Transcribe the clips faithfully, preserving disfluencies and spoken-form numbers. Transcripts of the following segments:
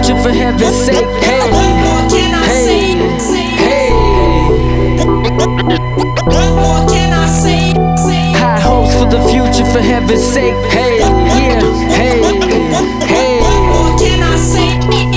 future, for heaven's sake. Hey, What can I say? hey, What more can I say? high hopes for the future, for heaven's sake. Hey, yeah, hey, hey. What more can I say?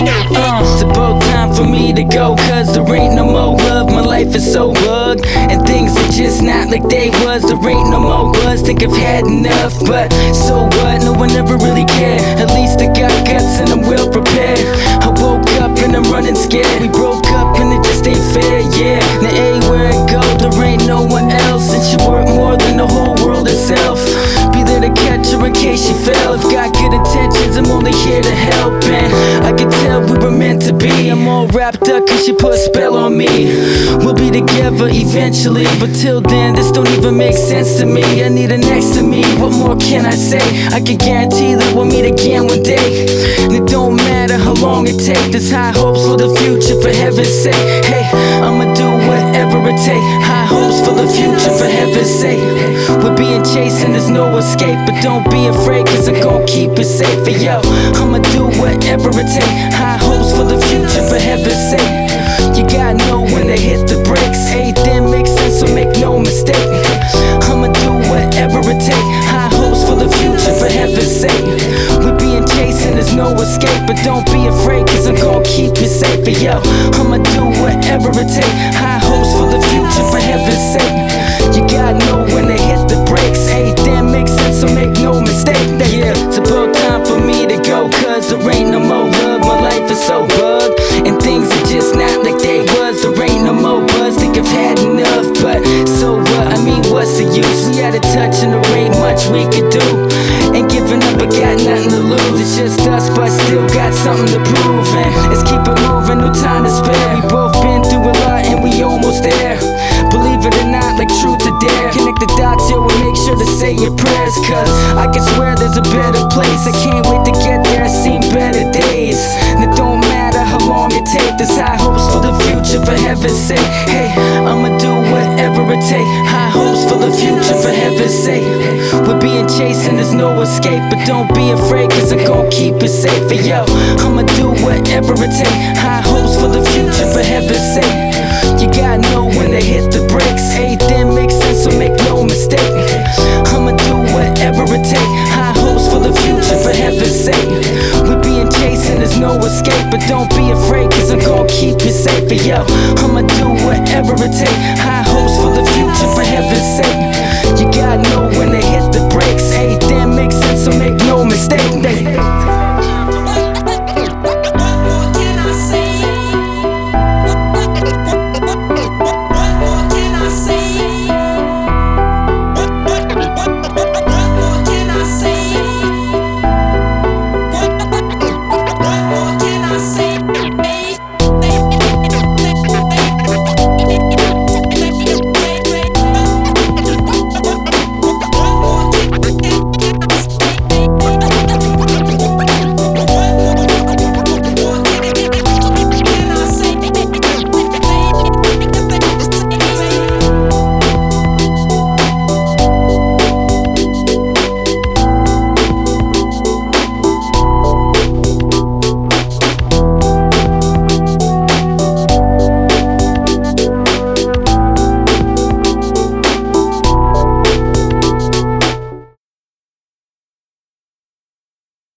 Uh, it's about time for me to go, cause there ain't no more love. My life is so bugged, and things are just not like they was. There ain't no more buzz, think I've had enough. But so what, no one ever really cared. At least I got guts and I'm well prepared. I woke up and I'm running scared. We broke up and it just ain't fair, yeah. Now everywhere I go, there ain't no one else, and she worth more than the whole world itself. Be there to catch her in case she fell. If got good intentions, I'm only here to help. And I can tell we were meant to be. I'm all wrapped up cause she put a spell on me. We'll be together eventually, but till then this don't even make sense to me. I need her next to me, what more can I say? I can guarantee that we'll meet again one day, and it don't matter how long it takes. There's high hopes for the future, for heaven's sake. Hey, I'ma do whatever it takes. High hopes for the future, for heaven's sake. We're being chased and there's no escape, but don't be afraid cause I'm gon' keep it safe. And yo, I'ma do whatever it takes. High hopes for the future, for heaven's sake. You gotta know when to hit the brakes. Everything makes sense, so make no mistake. I'ma do whatever it takes. High hopes for the future, for heaven's sake. We're being chased and there's no escape, but don't be afraid cause I'm gon' keep it safe. And yo, I'ma do whatever it takes. High hopes for the future, for heaven's sake. You gotta know when to hit the brakes. Everything makes sense, so make no mistake. Yeah, it's about time for me to go, cause there ain't no more love. My life is so bugged, and things are just not like they was. There ain't no more buzz, think I've had enough. But so what, I mean what's the use? We had a touch and there ain't much we could do. Ain't giving up, I got nothing to lose. It's just us, but still got something to prove. And let's keep it moving, no time to spare. We both been through a lot and we almost there. Believe it or not, like truth or dare. Connect the dots, yo, and make sure to say your prayers, cause I can swear there's a better place. I can't wait to get there, I've seen better days. And it don't matter how long it takes. There's high hopes for the future, for heaven's sake. Hey, I'ma do whatever it takes. High hopes for the future, for heaven's sake. We're being chased and there's no escape, but don't be afraid cause I'm gon' keep it safe. And yo, I'ma do whatever it takes. High hopes for the future, for heaven's sake. You gotta know when to hit the brakes. Everything makes sense, so make no mistake. I'ma do whatever it takes. High hopes for the future, for heaven's sake. We're being chased and there's no escape, but don't be afraid cause I'm gon' keep it safe. And yo, I'ma do whatever it takes. High hopes for the future, for heaven's sake. You gotta know when to hit the brakes. Everything makes sense, so make no mistake.